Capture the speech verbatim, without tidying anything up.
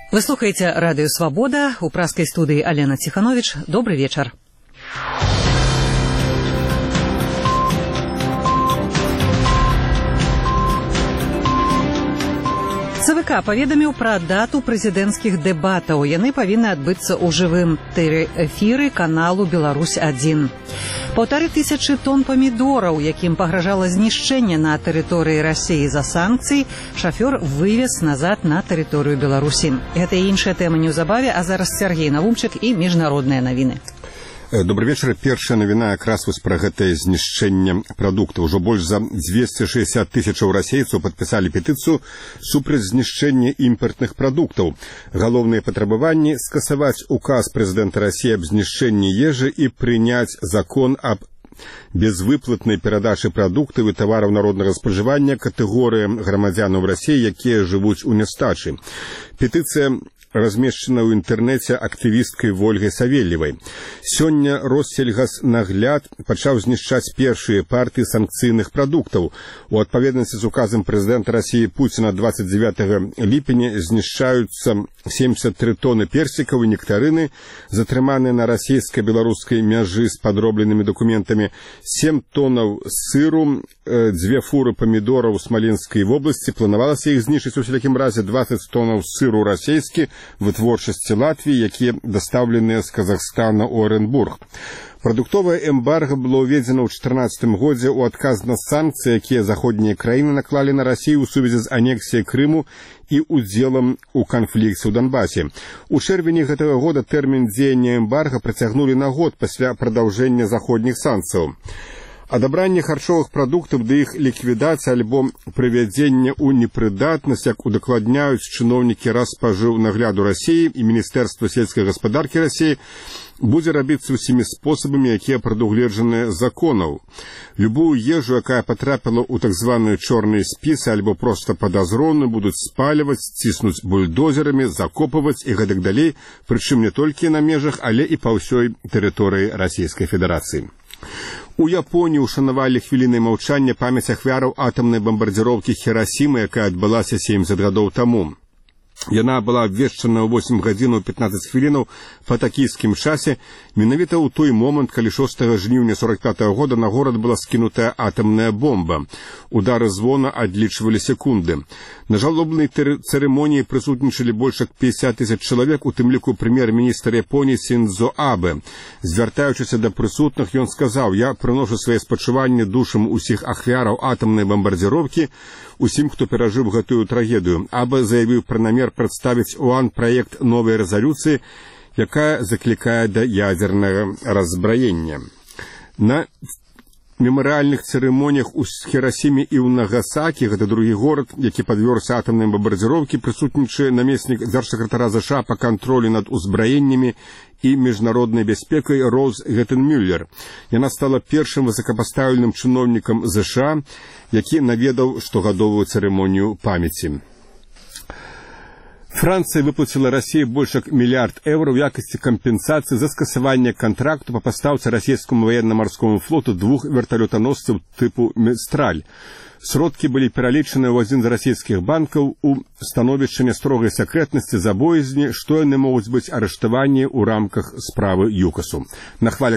Вы слухаете радио «Свобода». У пражской студии Алена Тиханович. Добрый вечер. ЦВК паведаміў пра дату прэзідэнцкіх дэбатаў. Яны павінны адбыцца ў жывым эфіры каналу «Беларусь один». Паўтары тысячы тонн памідораў, якім пагражала знішчэнне на тэрыторыі Расіі за санкцыі, шафёр вывез назад на тэрыторыю Беларусі. Гэта і іншая тэма неўзабаве, а зараз Сергей Навумчык і міжнародныя навіны. Добрый вечер. Першая навіна якраз вось пра гэтае знішчэнне прадуктаў. Ужо больш за дзвесце шэсцьдзесят тысячаў расейцаў падпісалі петыцыю супраць знішчэння імпартных прадуктаў. Галоўныя патрабаванні скасаваць указ прэзідэнта Расіі аб знішчэнні ежы і прыняць закон аб безвыплатнай перадачы прадуктаў і тавараў народнага спажывання катэгорыям грамадзянаў Расіі, якія жывуць у нястачы. Петыцыя размешчана ў інтэрнэце актывісткай Вольгай Савельевай. Сёння Россельгаснагляд пачаў знішчаць першыя партыі санкцыйных прадуктаў. У адпаведнасці з указам прэзідэнта Расіі Пуціна двадцать девятого ліпеня знішчаюцца семьдесят три тонны персікаў і нектарыны, затрыманыя на расійска-беларускай мяжы з падробленымі дакументамі, сем тоннаў сыру, дзве фуры памідораў у Смаленскай вобласці. Планавалася іх знішчыць у всякім разе двадцать тоннаў сыру расійскі вытворчасці Латвіі, якія дастаўленыя з Казахстана ў Оренбург. Прадуктовае эмбарга было ўведзена ў чатырнаццатым годзе ў адказ на санкцыі, якія заходнія краіны наклалі на Расію ў сувязі з анексіяй Крыму і удзелам у канфлікце ў Донбасе. У чэрвені гэтага года тэрмін дзеяння эмбарга працягнулі на год пасля прадаўжэння заходніх санкцыяў. Адабранне харчовых прадуктаў да іх ліквідацыі альбо прывядзення ў непрыдатнасць, як удакладняюць чыноўнікі Распажыўнагляду Расіі і Міністэрства сельскай гаспадаркі Расіі, будзе рабіцца ўсімі спосабамі, якія прадугледжаныя законаў. Любую ежу, якая патрапіла ў так званыя чорныя спісы альбо проста падазроны, будуць спаліваць, ціснуць бульдозерамі, закопваць і гэтак далей, прычым не толькі на межах, але і па ўсёй тэрыторыі Расійскай Федэрацыі. У Японіі ушанавалі хвілінай маўчання памяць ахвяраў атамнай бамбардзіроўкі Хірасімы, якая адбылася семьдесят гадоў таму. Яна была абвешчана ў восемь гадзінаў пятнадцать хвілінаў па такійскім часе, менавіта ў той момант, калі шостага жніўня сорок пятого года на горад была скінутая атамная бомба. Удары звона адлічвалі секунды. На жалобнай цырымоніі прысутнічалі больш як пятьдесят тысяч чалавек, у тым ліку прэм'ер-міністр Японіі Синдзо Абе. Звяртаючыся да прысутных, ён сказаў: «Я прыношу свае спачуванні душам усіх ахвяраў атамнай бамбардзіроўкі, усім, хто перажыў гэтую трагедыю». Абе заявіў пра намер прадставіць ОАН праект новай рэзалюцыі, якая заклікае да ядзернага раззбраення. На мемарыяльных цырымоніях у Хірасіме і ў Нагасакі, гэта другі горад, які падвёрся атамнай бамбардзіроўкі, прысутнічае намеснік дзяржсакратара ЗША па кантролі над узбраеннямі і міжнароднай бяспекай Роз Геттенмюллер. Яна стала першым высокапастаўленым чыноўнікам ЗША, які наведаў штогадовую цырымонію памяці. Францыя выплаціла Расіі больш як мільярд еўра ў якасці кампенсацыі за скасаванне кантракту па пастаўцы расійскаму ваенна-марскому флоту двух верталётаносцаў тыпу «Містраль». Сродкі былі пералічаны ў адзін з расійскіх банкаў у становішча строгай сакрэтнасці за боязні, што яны могуць быць арыштаванні ў рамках справы ЮКАСу. На хвалях